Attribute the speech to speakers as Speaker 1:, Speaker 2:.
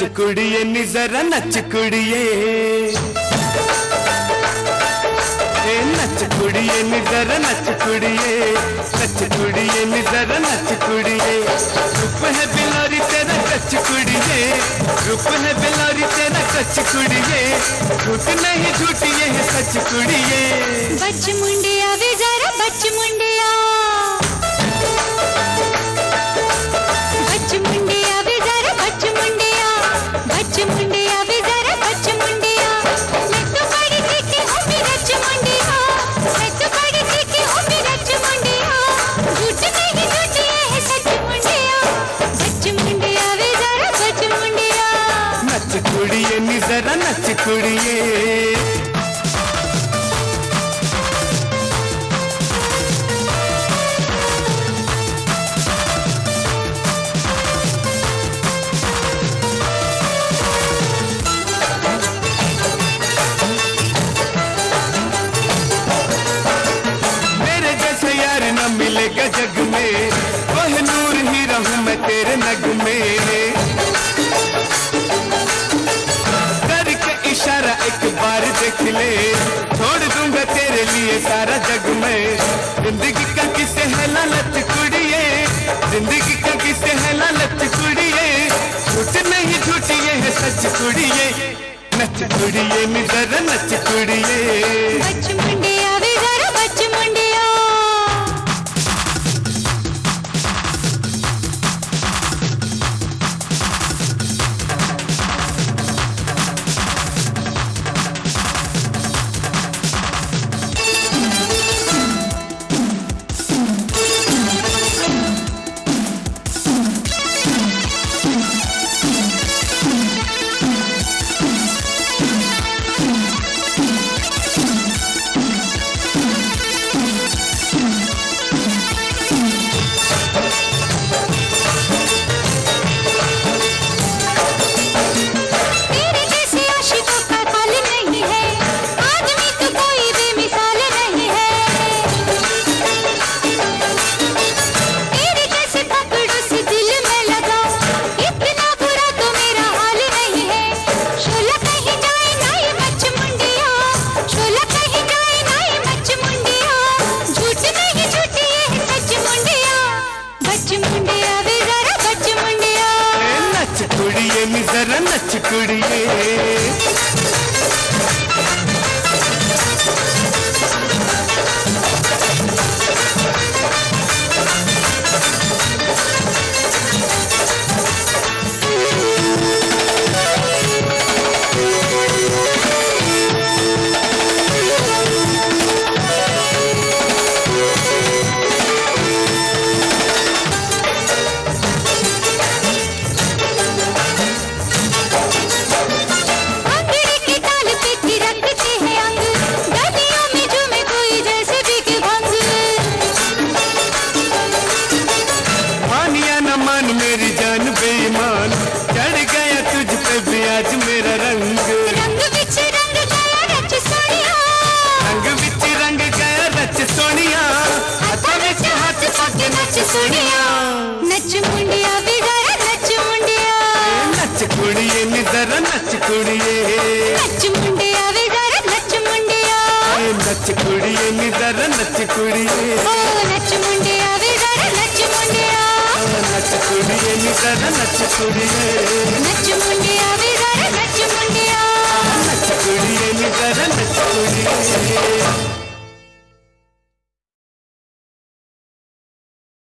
Speaker 1: नच कुड़िए नी जरा नच कुड़िए, नच कुड़िए नी जरा नच कुड़िए, नच कुड़िए नी जरा नच कुड़िए। रूप है बिलारी तेरा कच कुड़िए, रूप है बिलारी तेरा कच कुड़िए, झूठ नहीं झूठिए है सच कुड़िए।
Speaker 2: बच मुंडिया वे जरा बच मुंडिया, बच मुंडिया वे जरा बच मुंडिया, बच मुंडिया वे जरा बच मुंडिया। मैं तो बड़ी तीखी हूँ भी रच मुंडिया, मैं तो बड़ी तीखी हूँ भी रच मुंडिया, झूठ नहीं झूठिए है सच मुंडिया। बच मुंडिया वे जरा बच मुंडिया,
Speaker 1: नच कुड़िए नी जरा नच कुड़िए। मिलेगा जग में वह नूर ही रहूं मैं तेरे नग में, करके इशारा एक बार देख ले, छोड़ दूंगा तेरे लिए सारा जग में। जिंदगी का किसे है लालच कुड़िए, जिंदगी का किसे है लालच कुड़िए, झूठ नहीं झूठिए है सच कुड़िए। नच कुड़िए नी जरा नच कुड़िए।
Speaker 2: बच मुंडिया वे जरा बच मुंडिया,
Speaker 1: कुड़िए नी जरा नच कुड़िए। मेरी जान बेईमान चढ़ गया तुझ पे भी आज मेरा रंग,
Speaker 2: रंग बिच रंग गया रच सोनिया,
Speaker 1: रंग बिच रंग गया रच सोनिया,
Speaker 2: हाथ बिच हाथ पाके नच सोनिया। नच मुंडिया वे जरा नच मुंडिया,
Speaker 1: नच कुड़िए नी जरा नच कुड़िए,
Speaker 2: नच मुंडिया वे जरा नच मुंडिया,
Speaker 1: नच कुड़िए नी जरा नच कुड़िए।
Speaker 2: ओ नच मुंडिया वे जरा नच मुंडिया,
Speaker 1: नच कुड़िए नी जरा नच कुड़िए,
Speaker 2: नच मुंडिया वे जरा नच मुंडिया,
Speaker 1: नच कुड़िए नी जरा नच कुड़िए।